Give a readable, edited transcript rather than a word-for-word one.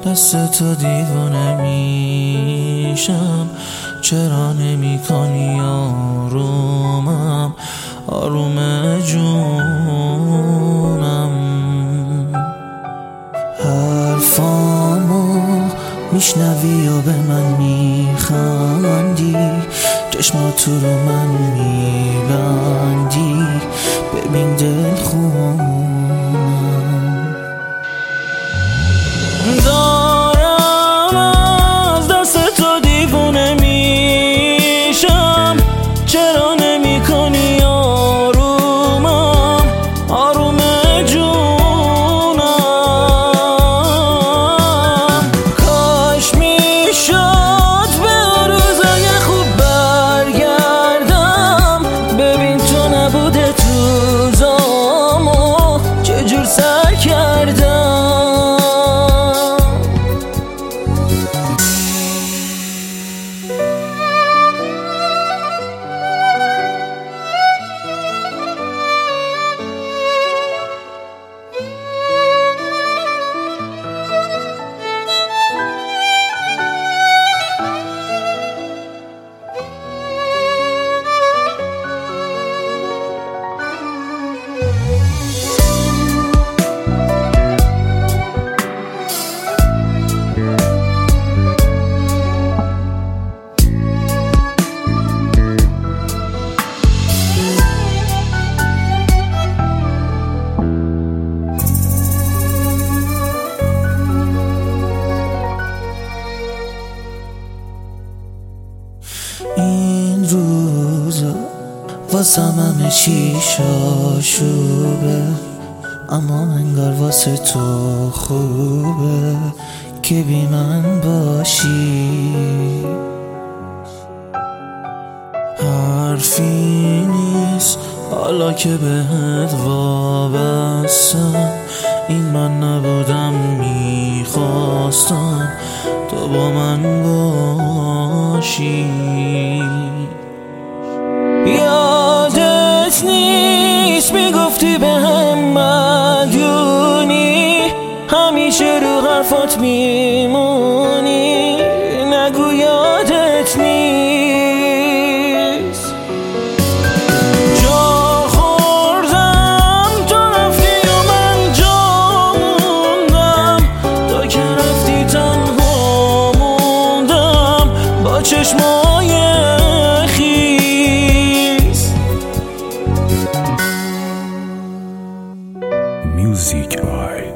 دست تو دیوانه میشم، چرا نمی کنی آرومم، آروم جونم. حرفامو میشنوی و به من میخندی، چشماتو رو من میبندی، ببین دل خونم. دارم از دست تو دیوونه میشم، چرا نمی کنی آرومم، آروم جونم. کاش میشد به روزای خوب برگردم، ببین تو نبوده تو زامو چجور سر کردم. این روزا واسم همه چی شاشوبه، اما انگار واسه تو خوبه که بی من باشی. حرفی نیست حالا که بهت وابستم، این من نبودم، میخواستم تو با من باشی. یادت نیست میگفتی به هم مدیونی، همیشه رو حرفات میمونی، نگو یادت نیست. جا خوردم تو رفتی و من جا موندم، تا که رفتی تنها موندم با چشمای خیس. Music by